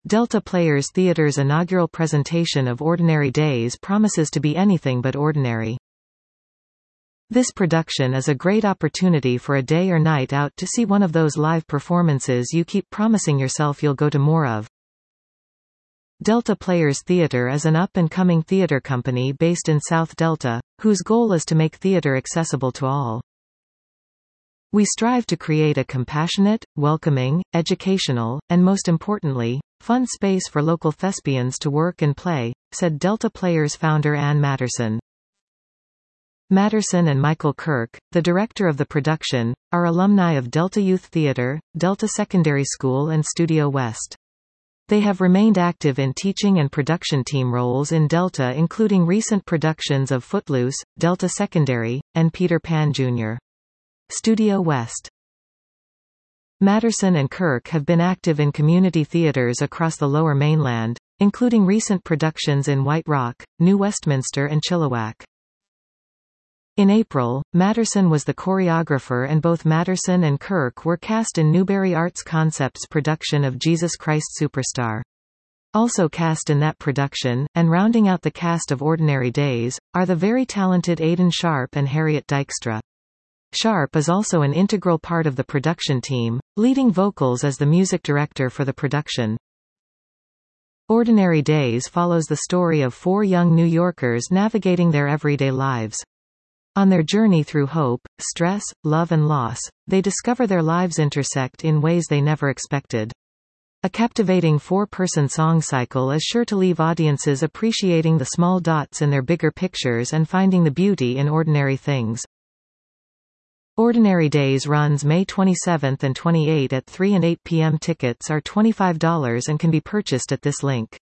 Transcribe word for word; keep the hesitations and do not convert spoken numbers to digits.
Delta Players Theatre's inaugural presentation of Ordinary Days promises to be anything but ordinary. This production is a great opportunity for a day or night out to see one of those live performances you keep promising yourself you'll go to more of. Delta Players Theatre is an up-and-coming theatre company based in South Delta, whose goal is to make theatre accessible to all. We strive to create a compassionate, welcoming, educational, and most importantly, fun space for local thespians to work and play, said Delta Players founder Ann Matterson. Matterson and Michael Kirk, the director of the production, are alumni of Delta Youth Theatre, Delta Secondary School and Studio West. They have remained active in teaching and production team roles in Delta, including recent productions of Footloose, Delta Secondary, and Peter Pan Junior Studio West. Matterson and Kirk have been active in community theaters across the Lower Mainland, including recent productions in White Rock, New Westminster and Chilliwack. In April, Matterson was the choreographer and both Matterson and Kirk were cast in Newberry Arts Concepts' production of Jesus Christ Superstar. Also cast in that production, and rounding out the cast of Ordinary Days, are the very talented Aidan Sharp and Harriet Dykstra. Sharp is also an integral part of the production team, leading vocals as the music director for the production. Ordinary Days follows the story of four young New Yorkers navigating their everyday lives. On their journey through hope, stress, love and loss, they discover their lives intersect in ways they never expected. A captivating four-person song cycle is sure to leave audiences appreciating the small dots in their bigger pictures and finding the beauty in ordinary things. Ordinary Days runs May twenty-seventh and twenty-eighth at three and eight p m Tickets are twenty-five dollars and can be purchased at this link.